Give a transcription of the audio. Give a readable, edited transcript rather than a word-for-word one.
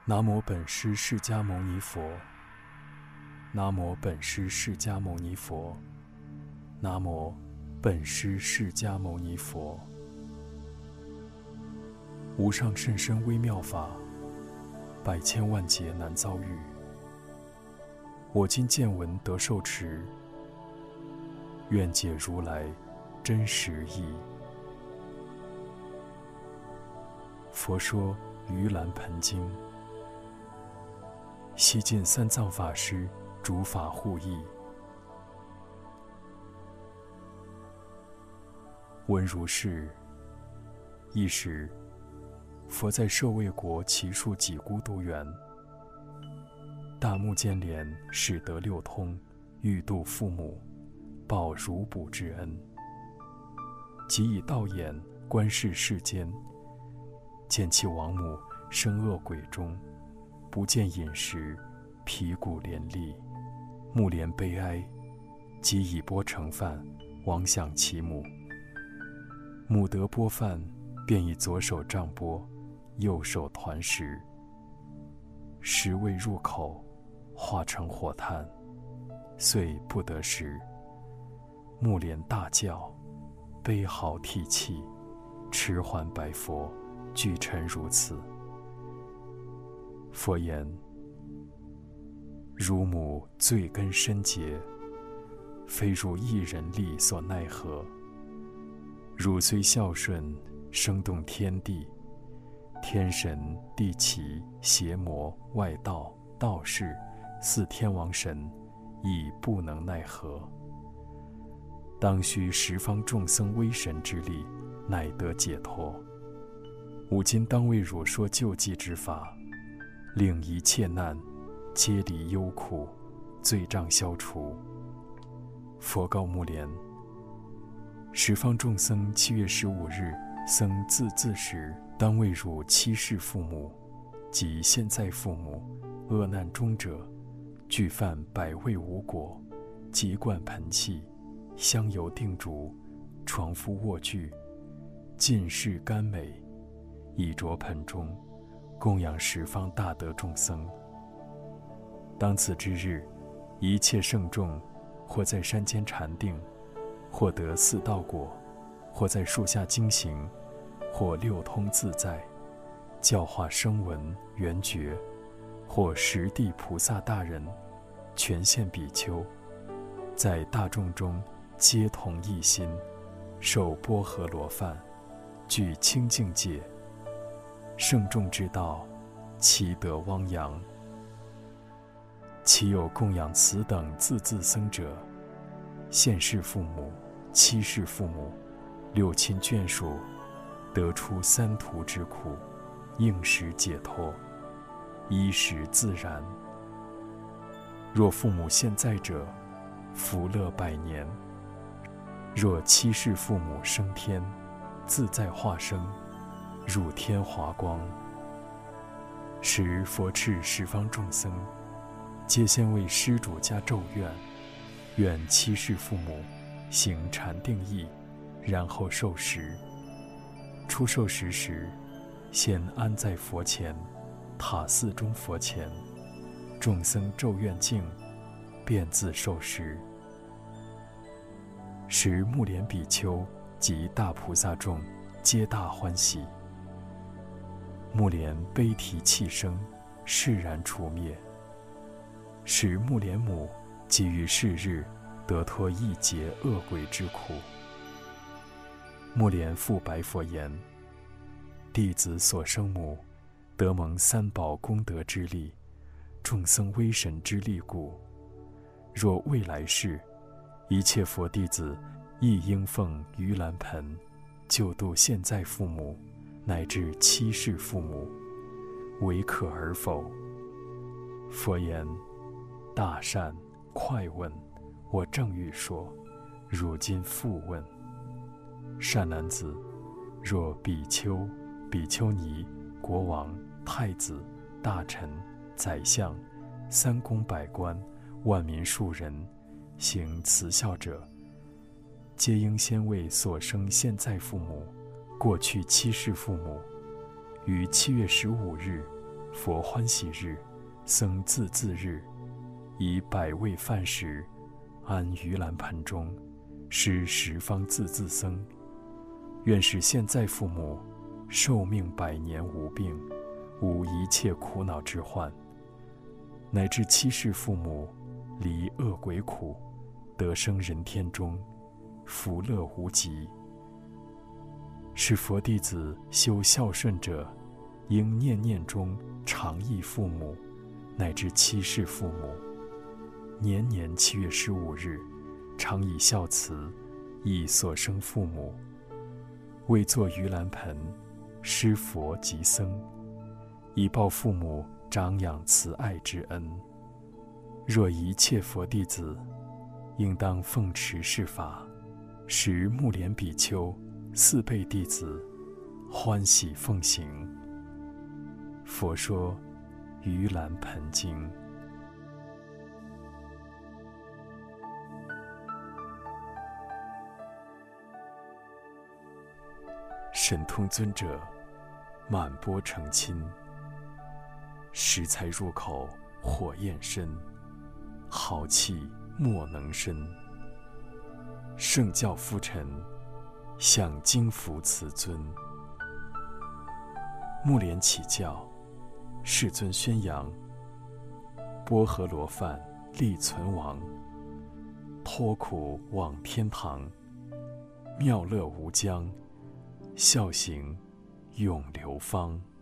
南无本师释迦牟尼佛，南无本师释迦牟尼佛，南无本师释迦牟尼佛。无上甚深微妙法，百千万劫难遭遇。我今见闻得受持，愿解如来真实义。佛说盂兰盆经，西晋三藏法师主法护译。闻如是，一时佛在舍卫国祇树给孤独园，大目犍连始得六通，欲度父母，报如哺之恩。即以道眼观视世间，见其王母生恶鬼中，不见饮食，皮骨连立，目连悲哀，即以钵盛饭，往想其母。母得钵饭，便以左手杖钵，右手团食，食未入口，化成火炭，遂不得食。目连大叫，悲嚎涕泣，迟缓白佛，具陈如此。佛言：汝母罪根深结，非汝一人力所奈何。汝虽孝顺，生动天地，天神、地祇、邪魔、外道、道士、四天王神，亦不能奈何。当需十方众僧威神之力，乃得解脱。吾今当为汝说救济之法，令一切难皆离忧苦，罪障消除。佛告目连：十方众僧7月15日僧自时，当为汝七世父母及现在父母恶难中者，具饭百味无果，即灌盆器，香油定烛，床敷卧具，尽是甘美，以着盆中，供养十方大德众僧。当此之日，一切圣众或在山间禅定，或得四道果，或在树下经行，或六通自在，教化声闻缘觉，或十地菩萨大人，全现比丘，在大众中皆同一心，受波河罗饭，具清净戒。圣众之道，其德汪洋。其有供养此等自僧者，现世父母、七世父母、六亲眷属，得出三途之苦，应时解脱，衣食自然。若父母现在者，福乐百年；若七世父母升天，自在化生，入天华光。时佛敕十方众僧，皆先为施主家咒愿，愿七世父母行禅定意，然后受食。初受食时，先安在佛前，塔寺中佛前，众僧咒愿净，便自受食。时目连比丘及大菩萨众皆大欢喜。目连悲啼泣声，释然除灭。使目连母即于是日得脱一劫恶鬼之苦。目连复白佛言：弟子所生母，得蒙三宝功德之力，众僧威神之力故。若未来世，一切佛弟子亦应奉盂兰盆，救度现在父母，乃至七世父母，唯可而否？佛言：大善，快问！我正欲说，汝今复问。善男子，若比丘、比丘尼、国王、太子、大臣、宰相、三公百官、万民庶人，行慈孝者，皆应先为所生现在父母、过去七世父母，于7月15日佛欢喜日，僧自恣日，以百味饭食，安盂兰盆中，施十方自恣僧。愿使现在父母寿命100年无病，无一切苦恼之患，乃至七世父母离恶鬼苦，得生人天中，福乐无极。是佛弟子修孝顺者，应念念中常忆父母，乃至七世父母。年年7月15日，常以孝慈忆所生父母，为作盂兰盆，施佛及僧，以报父母长养慈爱之恩。若一切佛弟子，应当奉持是法，使目连比丘4辈弟子欢喜奉行。佛说盂兰盆经。神通尊者满钵澄亲，食材入口火焰深，豪气莫能伸。圣教夫臣向经服慈尊，目连起教，世尊宣扬，波河罗饭力存亡，脱苦往天堂，妙乐无疆，孝行永流芳。